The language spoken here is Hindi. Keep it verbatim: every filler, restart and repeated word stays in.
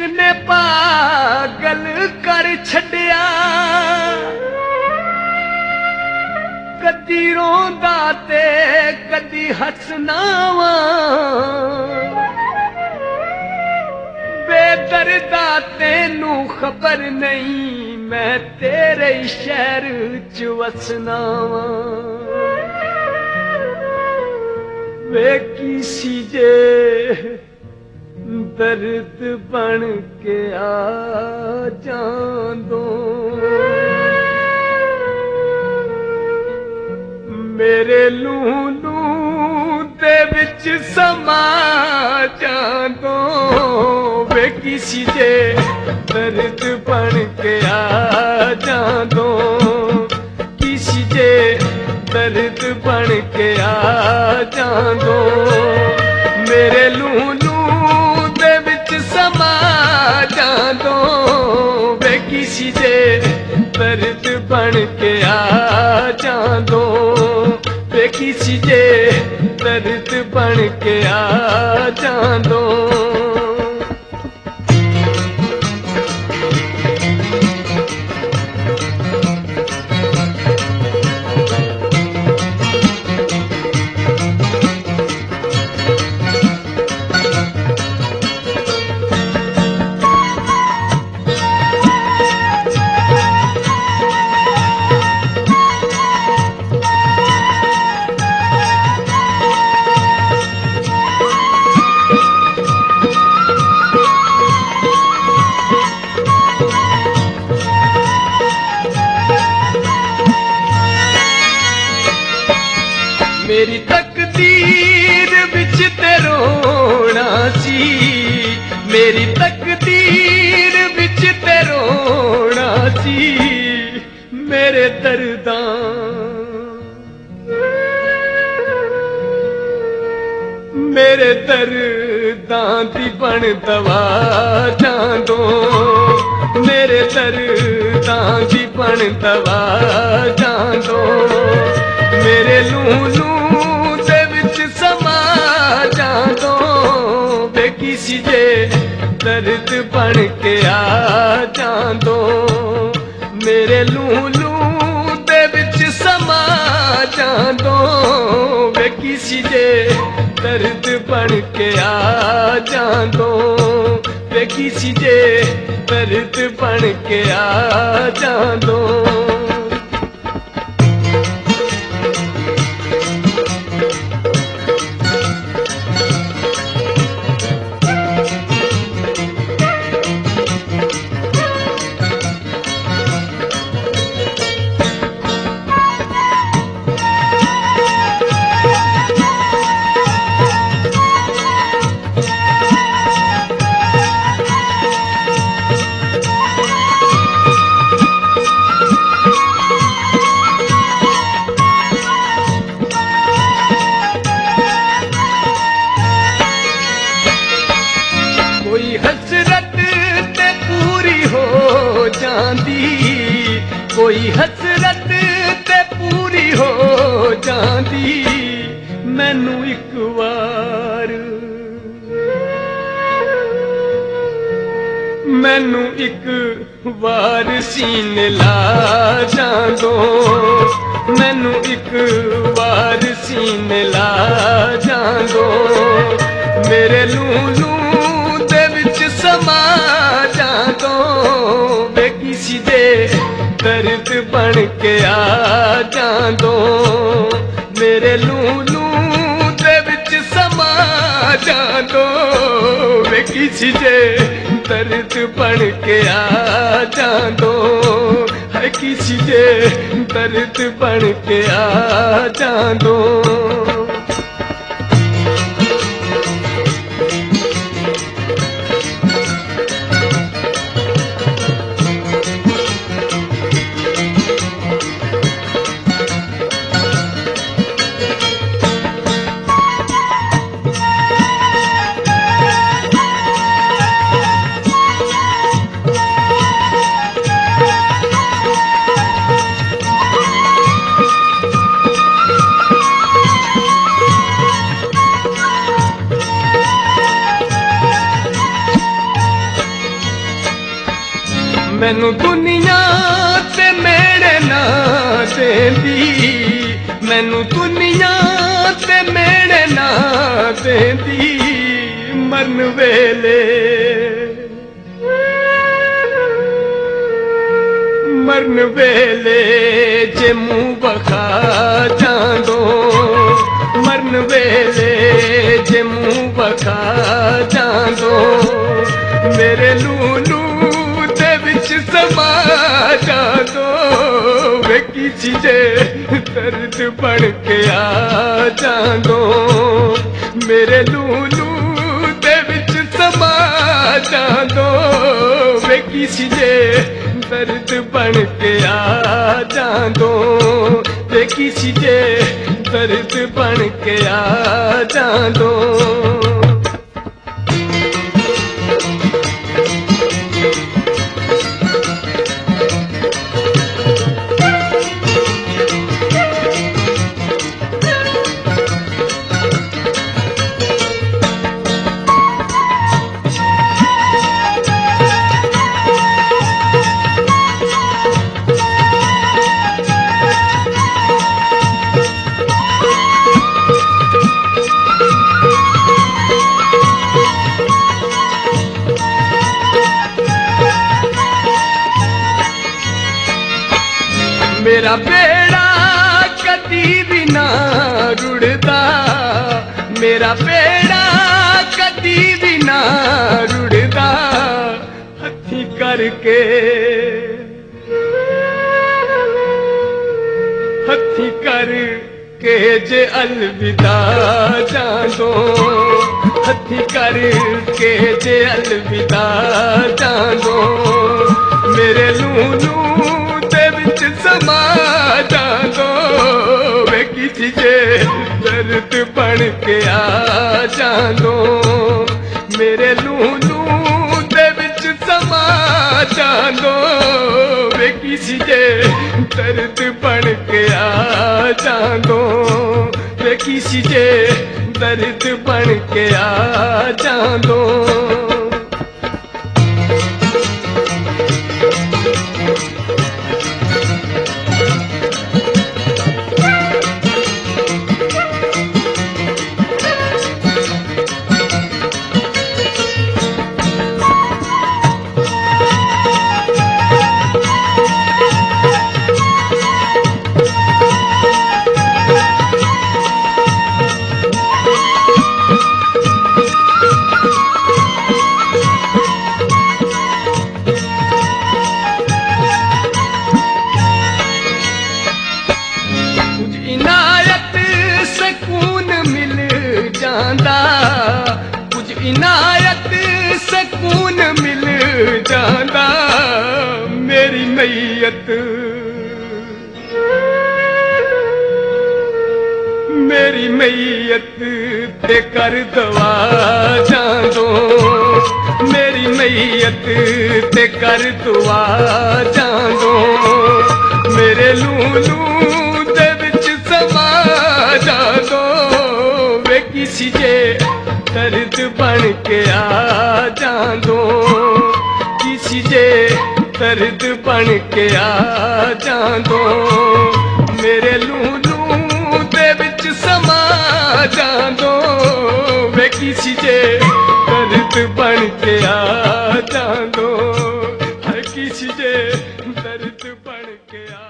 ने पागल कर छड़िया कदी रोंदा ते कदी हसना वा बेदर्दा तेनू खबर नहीं मैं तेरे शहर च वसना वा वे किसी जे दर्द बन के आ जांदो मेरे लूं लूं दे विच समा जांदो वे किसी जे दर्द बन के आ जांदो किसी जे दर्द बन के आ जांदो मेरे लूं लूं दे विच समा जांदो वे किसी जे दर्द बन के आ जांदो वे किसी जे दर्द बन के आ जांदो मेरी तकदीर विच ते रोना सी मेरी तकदीर विच ते रोना सी मेरे दर्दां मेरे दर्दां दी बन दवा जांदो मेरे दर्दां दी बन दवा जांदो मेरे लूं लूं दे विच समा जांदो वे किसी जे दर्द बन के आ जांदो मेरे लूं लूं दे विच समा जांदो वे किसी जे दर्द बन के आ जांदो वे किसी जे दर्द बन के आ जांदो कोई हसरत ते पूरी हो जांदी कोई हसरत ते पूरी हो जांदी मैनू एक वार मैनू एक वार सीने ला जांदो मैनू एक वार सीने ला जांदो मेरे लूं लूं समा जांदो वे किसी दे दर्द बन के आ जांदो मेरे लूं लूं दे विच समा जांदो वे किसी दे दर्द बन के आ जांदो है किसी दे दर्द बन के आ जांदो मैनू दुनिया ते मेरे ना देंदी, मैनू दुनिया ते मेरे ना देंदी, मरन वेले मरन वेले जे मुँह बखा जांदो, मरन वेले जे मुँह बखा जांदो, मेरे लूलू दे विच समा जांदो, वे की चीजे दर्द बन के आ जांदो, मेरे लूलू दे विच समा जांदो, वे की चीजे दर्द बन के आ जांदो, वे की चीजे दर्द बन के आ जांदो। मेरा बेड़ा कदी भी ना रुड़दा, मेरा बेड़ा कदी भी ना रुड़दा, हथी करके हथी करके जे अलविदा जांदो, हथी करके जे अलविदा जांदो, मेरे लूलू समा जांदो, वे की चीजे दर्द बन के आ जांदो, मेरे लूलू दे विच समा जांदो, वे की चीजे दर्द बन के आ जांदो, वे की चीजे दर्द बन के आ जांदो। कुछ इनायत सकून मिल जांदा, मेरी मैयत मेरी मैयत ते कर दवा जांदो, मेरी मैयत ते कर दुआ जांदो, मेरे लूलू दे विच समा जांदो, वे की चीजे दर्द बन के आ जांदो, की चीजे दर्द बन के आ जांदो, मेरे लूलू दे विच समा जांदो, वे की चीजे दर्द बन के आ जांदो, हर की चीजे दर्द बन के आ